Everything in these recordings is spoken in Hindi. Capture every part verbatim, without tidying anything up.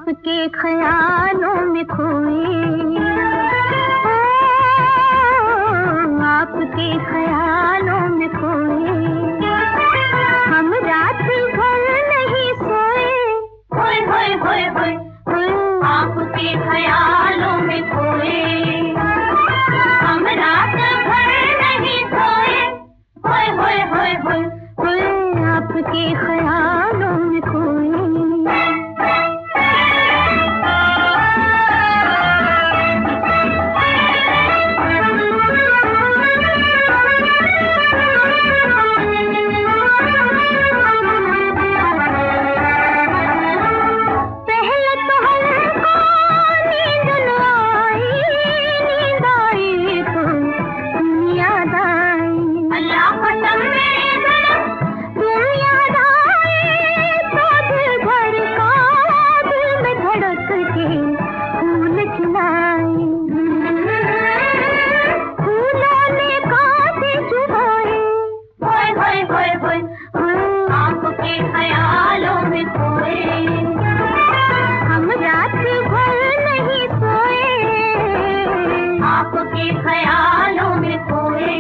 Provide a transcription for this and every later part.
आपके ख्यालों में खोए, आपके ख्यालों में खोए, हम रात भर नहीं सोए। होए होए होए होए, आपके ख्यालों में खोए, हम रात भर नहीं सोए। होए होए होए होए, आपके ख्यालों में खोए। आपके ख्यालों में खोए, हम रात भर नहीं सोए। आपके ख्यालों में खोए।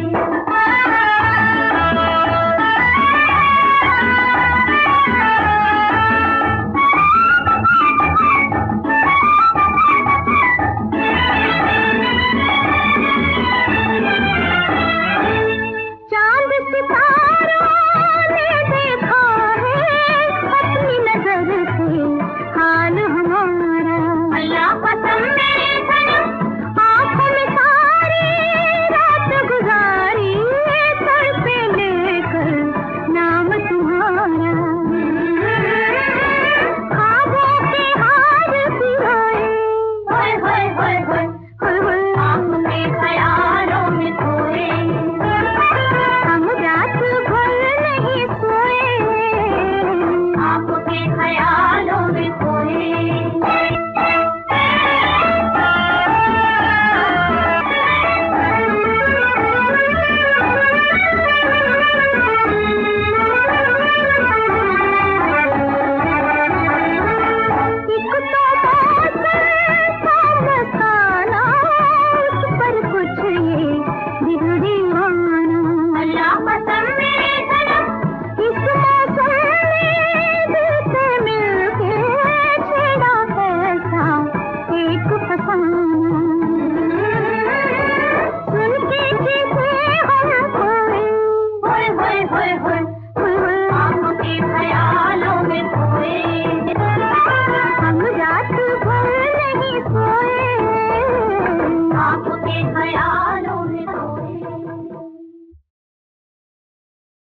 आपके ख्यालों में खोए, हम रात भर नहीं सोए।